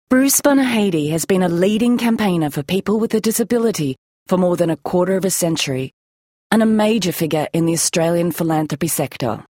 Bruce Bunahady has been a leading campaigner for people with a disability for more than a quarter of a century, and a major figure in the Australian philanthropy sector.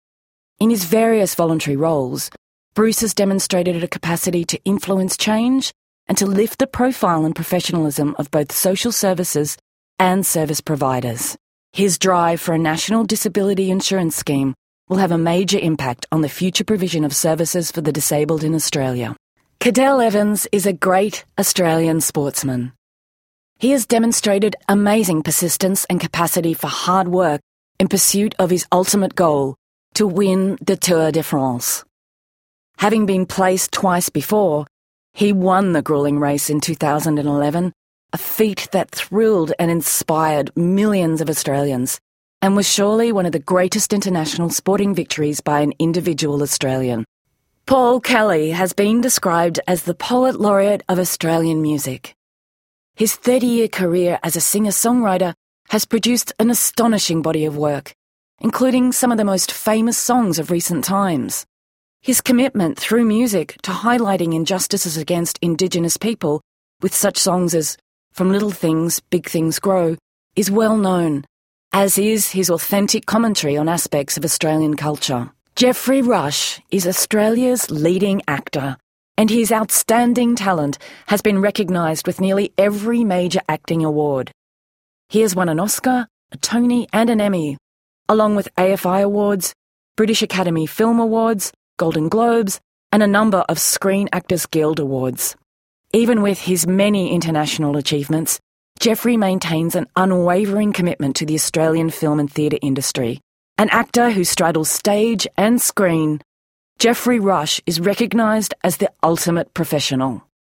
In his various voluntary roles, Bruce has demonstrated a capacity to influence change and to lift the profile and professionalism of both social services and service providers. His drive for a national disability insurance scheme will have a major impact on the future provision of services for the disabled in Australia. Cadel Evans is a great Australian sportsman. He has demonstrated amazing persistence and capacity for hard work in pursuit of his ultimate goal, to win the Tour de France. Having been placed twice before, he won the gruelling race in 2011, a feat that thrilled and inspired millions of Australians, and was surely one of the greatest international sporting victories by an individual Australian. Paul Kelly has been described as the poet laureate of Australian music. His 30-year career as a singer-songwriter has produced an astonishing body of work, including some of the most famous songs of recent times. His commitment through music to highlighting injustices against Indigenous people with such songs as From Little Things, Big Things Grow is well known, as is his authentic commentary on aspects of Australian culture. Geoffrey Rush is Australia's leading actor, and his outstanding talent has been recognised with nearly every major acting award. He has won an Oscar, a Tony and an Emmy, along with AFI Awards, British Academy Film Awards, Golden Globes, and a number of Screen Actors Guild Awards. Even with his many international achievements, Geoffrey maintains an unwavering commitment to the Australian film and theatre industry. An actor who straddles stage and screen, Geoffrey Rush is recognised as the ultimate professional.